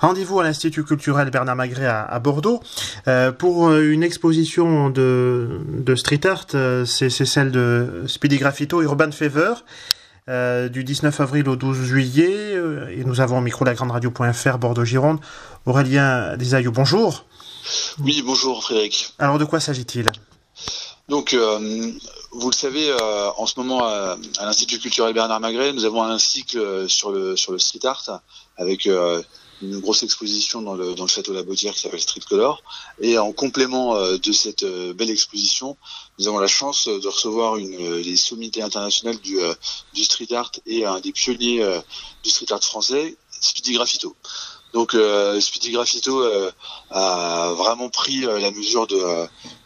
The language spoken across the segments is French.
Rendez-vous à l'Institut culturel Bernard Magret à Bordeaux pour une exposition de street art. C'est celle de Speedy Graffito Urban Fever du 19 avril au 12 juillet. Et nous avons au micro de la grande radio.fr Bordeaux-Gironde Aurélien Desayaux. Bonjour. Oui, bonjour Frédéric. Alors de quoi s'agit-il ? Donc, vous le savez, en ce moment à l'Institut culturel Bernard Magret, nous avons un cycle sur le street art avec une grosse exposition dans le château La Bottière qui s'appelle Street Color. Et en complément de cette belle exposition, nous avons la chance de recevoir les sommités internationales du street art et un des pionniers du street art français, Speedy Graffito. Donc Speedy Graffito a vraiment pris la mesure de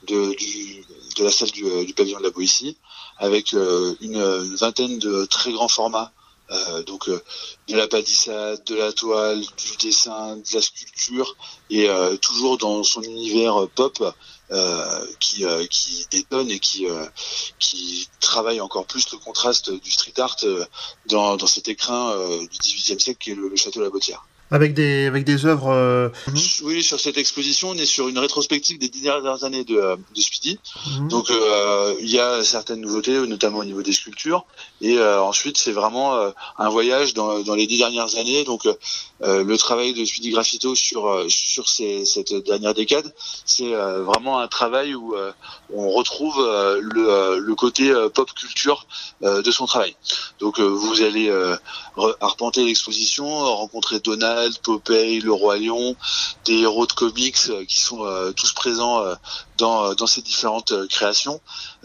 la salle du pavillon de la Boétie avec une vingtaine de très grands formats. Donc de la palissade, de la toile, du dessin, de la sculpture et toujours dans son univers pop qui détonne et qui travaille encore plus le contraste du street art dans cet écrin du XVIIIe siècle qui est le château La Bottière. Avec des œuvres. Oui, sur cette exposition, on est sur une rétrospective des 10 dernières années de Speedy. Donc, il y a certaines nouveautés, notamment au niveau des sculptures. Et ensuite, c'est vraiment un voyage dans les 10 dernières années. Donc, le travail de Speedy Graffito sur cette dernière décade, c'est vraiment un travail où on retrouve le côté pop culture de son travail. Donc, vous allez arpenter l'exposition, rencontrer Donald, Popeye, le Roi Lion, des héros de comics qui sont tous présents dans ces différentes créations.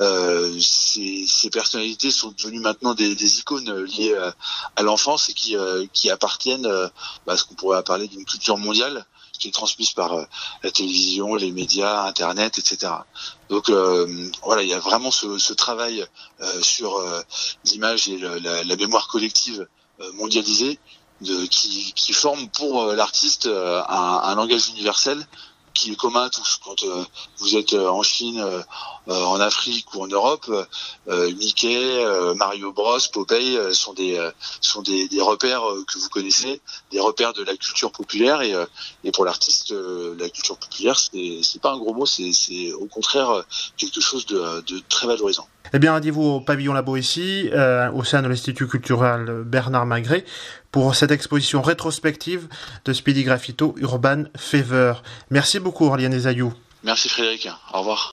Ces personnalités sont devenues maintenant des icônes liées à l'enfance et qui appartiennent à ce qu'on pourrait appeler d'une culture mondiale qui est transmise par la télévision, les médias, Internet, etc. Donc voilà, il y a vraiment ce travail sur l'image et la mémoire collective mondialisée qui forme pour l'artiste un langage universel qui est commun à tous. Quand vous êtes en Chine, en Afrique ou en Europe, Mickey, Mario Bros, Popeye sont des repères que vous connaissez, des repères de la culture populaire et pour l'artiste, la culture populaire c'est pas un gros mot, c'est au contraire quelque chose de très valorisant. Eh bien, rendez-vous au pavillon La Boétie, au sein de l'Institut culturel Bernard Magret, pour cette exposition rétrospective de Speedy Graffito Urban Fever. Merci beaucoup, Aurélien Desayaux. Merci Frédéric. Au revoir.